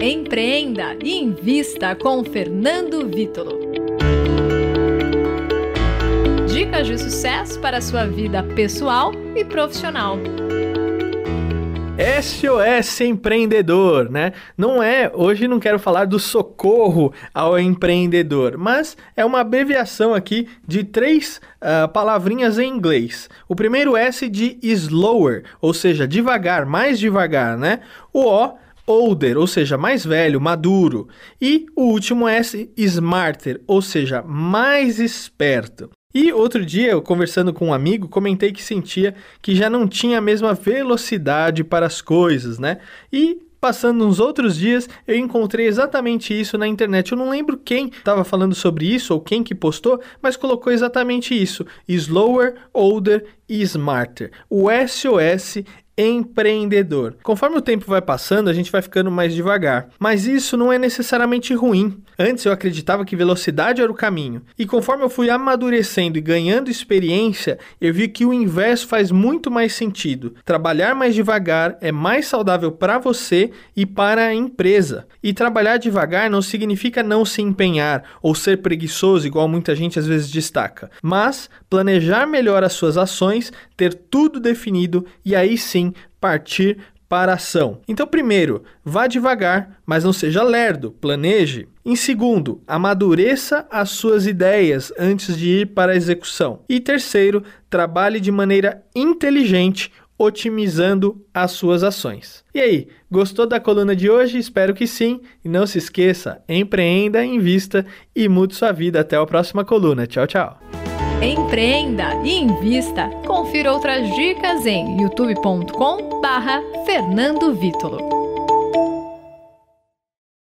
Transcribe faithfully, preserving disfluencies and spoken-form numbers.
Empreenda e invista com Fernando Vítolo. Dicas de sucesso para a sua vida pessoal e profissional. S O S empreendedor, né? Não é, hoje não quero falar do socorro ao empreendedor, mas é uma abreviação aqui de três uh, palavrinhas em inglês. O primeiro S de slower, ou seja, devagar, mais devagar, né? O O, older, ou seja, mais velho, maduro. E o último S, smarter, ou seja, mais esperto. E outro dia, eu conversando com um amigo, comentei que sentia que já não tinha a mesma velocidade para as coisas, né? E passando uns outros dias, eu encontrei exatamente isso na internet. Eu não lembro quem estava falando sobre isso ou quem que postou, mas colocou exatamente isso. Slower, older e smarter. O S O S empreendedor. Conforme o tempo vai passando, a gente vai ficando mais devagar. Mas isso não é necessariamente ruim. Antes eu acreditava que velocidade era o caminho. E conforme eu fui amadurecendo e ganhando experiência, eu vi que o inverso faz muito mais sentido. Trabalhar mais devagar é mais saudável para você e para a empresa. E trabalhar devagar não significa não se empenhar ou ser preguiçoso, igual muita gente às vezes destaca. Mas planejar melhor as suas ações, ter tudo definido e aí sim partir para a ação. Então, primeiro, vá devagar, mas não seja lerdo, planeje. Em segundo, amadureça as suas ideias antes de ir para a execução. E terceiro, trabalhe de maneira inteligente, otimizando as suas ações. E aí, gostou da coluna de hoje? Espero que sim. E não se esqueça, empreenda, invista e mude sua vida. Até a próxima coluna. Tchau, tchau. Empreenda e invista. Confira outras dicas em youtube ponto com barra Fernando Vítolo.